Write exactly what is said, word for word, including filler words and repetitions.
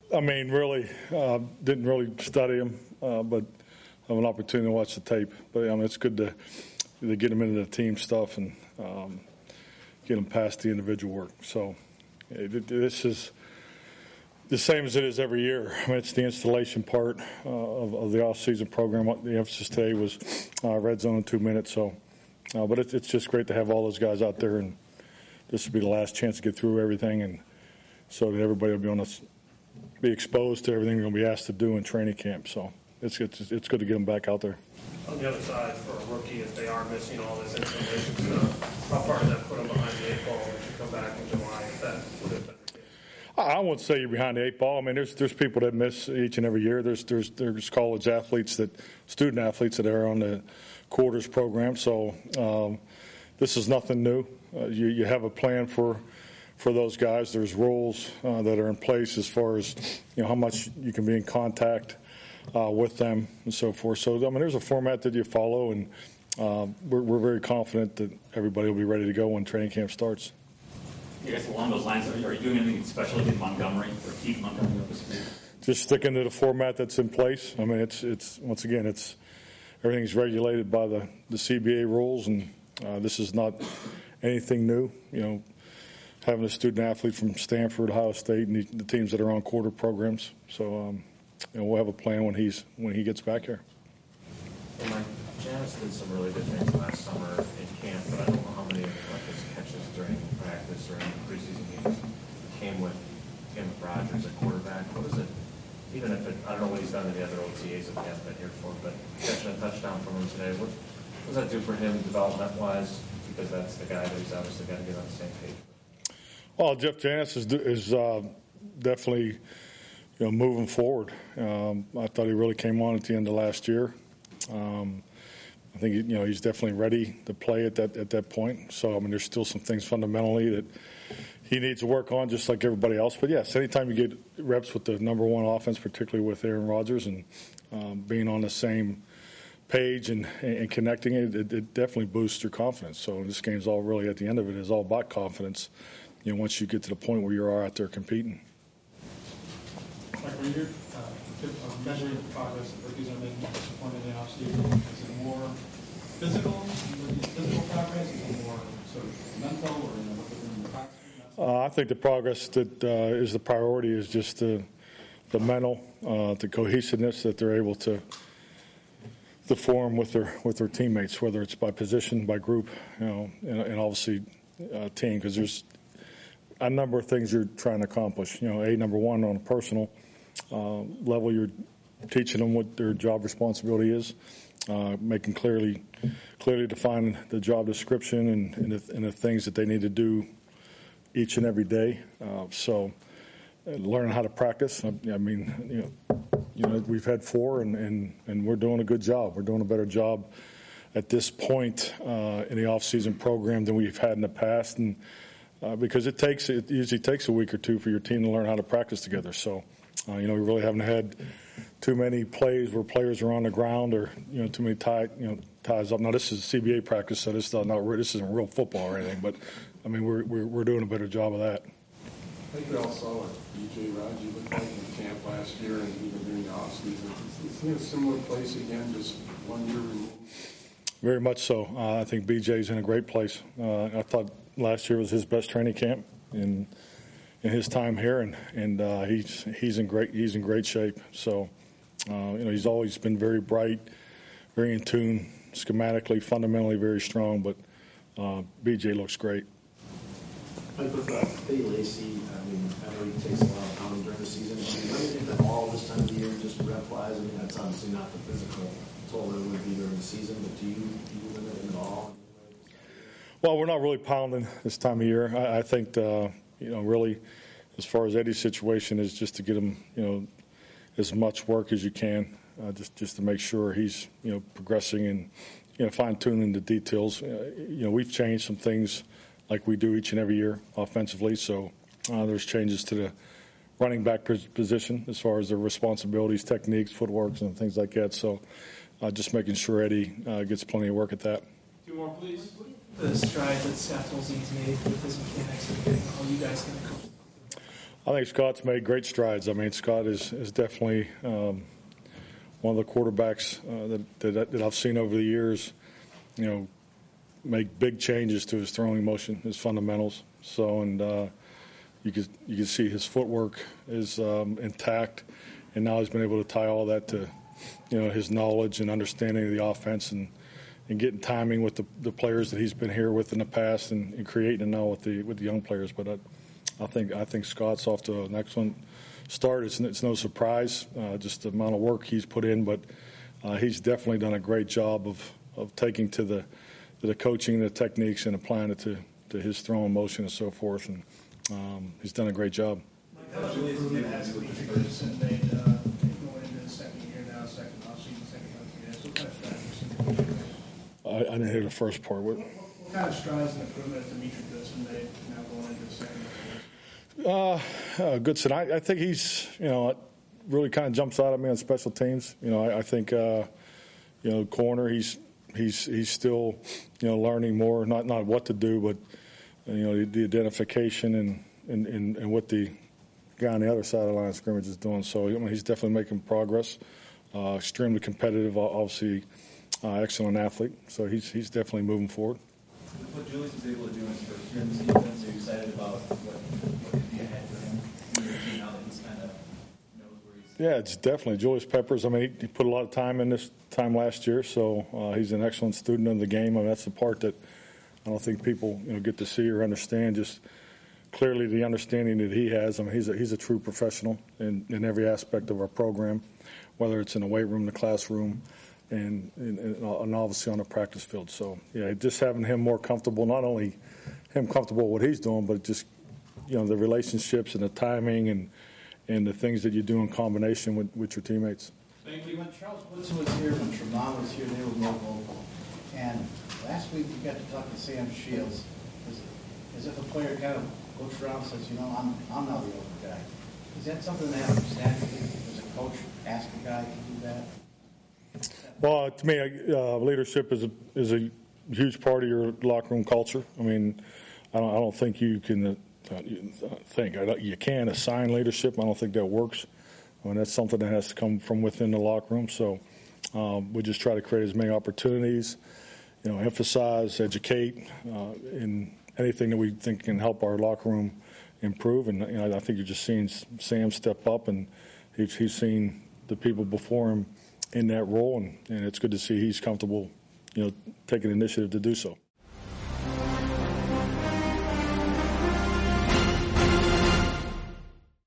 I mean, really, uh, didn't really study him, uh, but I have an opportunity to watch the tape. But I mean, it's good to, to get him into the team stuff and um, get him past the individual work. So it, it, this is the same as it is every year. I mean, it's the installation part uh, of, of the off-season program. The emphasis today was uh, red zone in two minutes. So, uh, but it, it's just great to have all those guys out there, and this will be the last chance to get through everything, and so that everybody will be on us, be exposed to everything we're going to be asked to do in training camp. So it's it's it's good to get them back out there. On the other side, for a rookie, if they are missing all this installation stuff, how far does that put them behind the eight ball when you come back in July? If that would have been the case? I wouldn't say you're behind the eight ball. I mean, there's there's people that miss each and every year. There's there's there's college athletes that, student athletes that are on the quarters program. So um, this is nothing new. Uh, you you have a plan for for those guys. There's rules uh, that are in place as far as you know how much you can be in contact uh, with them and so forth. So I mean, there's a format that you follow, and uh, we're we're very confident that everybody will be ready to go when training camp starts. I guess along those lines, are you doing anything special in Montgomery or keep Montgomery up to speed? Just sticking to the format that's in place. I mean, it's it's once again, it's everything's regulated by the, the C B A rules, and uh, this is not anything new. You know, having a student athlete from Stanford, Ohio State, and the, the teams that are on quarter programs. So, um, you know, we'll have a plan when he's when he gets back here. Well, Mike, Janice did some really good things last summer in camp, but I don't know how many of his catches during practice or in the preseason games came with came with Rogers at quarterback. What is it? Even if it, I don't know what he's done in the other O T As if he hasn't been here for, but catching a touchdown from him today, what, what does that do for him development-wise? Because that's the guy that he's obviously got to get on the same page. Well, Jeff Janis is is uh, definitely you know moving forward. Um, I thought he really came on at the end of last year. Um, I think you know he's definitely ready to play at that at that point. So I mean, there's still some things fundamentally that he needs to work on, just like everybody else. But yes, anytime you get reps with the number one offense, particularly with Aaron Rodgers, and um, being on the same page and, and connecting it, it, it definitely boosts your confidence. So this game's all really at the end of it is all about confidence. You know, once you get to the point where you are out there competing. Like when you're uh, measuring the progress that rookies are making at this point in the offseason, is it more physical, physical progress? Is it more sort of mental, or you know, what they're doing in the practice? Uh, I think the progress that uh, is the priority is just the the mental, uh, the cohesiveness that they're able to to form with their with their teammates, whether it's by position, by group, you know, and, and obviously uh, team, because there's a number of things you're trying to accomplish. You know, a number one on a personal uh, level, you're teaching them what their job responsibility is, uh, making clearly clearly define the job description and, and, the, and the things that they need to do each and every day. Uh, so, uh, learning how to practice. I, I mean, you know, you know, we've had four, and, and, and we're doing a good job. We're doing a better job at this point uh, in the off-season program than we've had in the past, and uh, because it takes it usually takes a week or two for your team to learn how to practice together. So, uh, you know, we really haven't had too many plays where players are on the ground, or you know, too many tie you know ties up. Now this is C B A practice, so this is not this isn't real football or anything, but I mean we're we're, we're doing a better job of that. I think we all saw what B J Raji looked like in camp last year and even during the offseason. Is he in a similar place again, just one year removed? Very much so. Uh, I think B J's in a great place. Uh, I thought last year was his best training camp in in his time here, and and uh, he's he's in great he's in great shape. So uh, you know he's always been very bright, very in tune, schematically, fundamentally very strong. But uh, B J looks great. Like with uh, Eddie Lacy, I mean, I know he takes a lot of pounding during the season. Do you really think that all this time of year, just rep-wise, I mean, that's obviously not the physical toll that it would be during the season, but do you, do you limit it at all? Well, we're not really pounding this time of year. I, I think, uh, you know, really, as far as Eddie's situation is just to get him, you know, as much work as you can, uh, just just to make sure he's, you know, progressing and, you know, fine-tuning the details. Uh, you know, we've changed some things like we do each and every year offensively. So uh, there's changes to the running back position as far as their responsibilities, techniques, footworks, and things like that. So uh, just making sure Eddie uh, gets plenty of work at that. Two more, please. The strides that Seth Tolzien's made with his mechanics and getting all you guys going to coach? I think Scott's made great strides. I mean, Scott is, is definitely um, one of the quarterbacks uh, that, that, that I've seen over the years, you know, make big changes to his throwing motion, his fundamentals. So, and uh, you could you could see his footwork is um, intact, and now he's been able to tie all that to, you know, his knowledge and understanding of the offense and, and getting timing with the, the players that he's been here with in the past and, and creating it now with the with the young players. But I, I think I think Scott's off to an excellent start. It's, it's no surprise, uh, just the amount of work he's put in, but uh, he's definitely done a great job of, of taking to the to the coaching, the techniques, and applying it to, to his throwing motion and so forth. And um, he's done a great job. Mike, how much improvement has Demetri Ferguson made uh, going into the second year now, second offseason, second half year? So what kind of strides have you seen? I, I didn't hear the first part. What? What kind of strides and improvement has Demetri Ferguson made now going into the second half year? Uh, uh, Goodson, I, I think he's, you know, really kind of jumps out at me on special teams. You know, I, I think, uh, you know, corner, he's he's he's still, you know, learning more, not not what to do, but, you know, the, the identification and, and, and, and what the guy on the other side of the line of scrimmage is doing. So, I mean, he's definitely making progress, uh, extremely competitive, obviously uh, excellent athlete. So he's he's definitely moving forward. What Julius was able to do in his first year in this defense, are you excited about what, what could be ahead for him in your team now that he's kind of knows where he's... Yeah, it's definitely Julius Peppers. I mean, he, he put a lot of time in this time last year, so uh, he's an excellent student of the game. I mean, that's the part that I don't think people, you know, get to see or understand. Just clearly the understanding that he has. I mean, he's a, he's a true professional in, in every aspect of our program, whether it's in the weight room, the classroom, and, and, and obviously on the practice field. So, yeah, just having him more comfortable, not only him comfortable with what he's doing, but just, you know, the relationships and the timing and and the things that you do in combination with, with your teammates. Thank you. When Charles Woodson was here, when Tremont was here, they were more vocal. And last week we got to talk to Sam Shields, as, as if a player kind of looks around and says, you know, I'm I'm now the older guy. Is that something that happens naturally? Does a coach ask a guy to do that? Well, to me, uh, leadership is a is a huge part of your locker room culture. I mean, I don't I don't think you can uh, think I don't, you can assign leadership. I don't think that works. I mean, that's something that has to come from within the locker room. So um, we just try to create as many opportunities, you know, emphasize, educate, uh, in anything that we think can help our locker room improve. And you know, I think you're just seeing Sam step up, and he's, he's seen the people before him in that role, and, and it's good to see he's comfortable, you know, taking initiative to do so.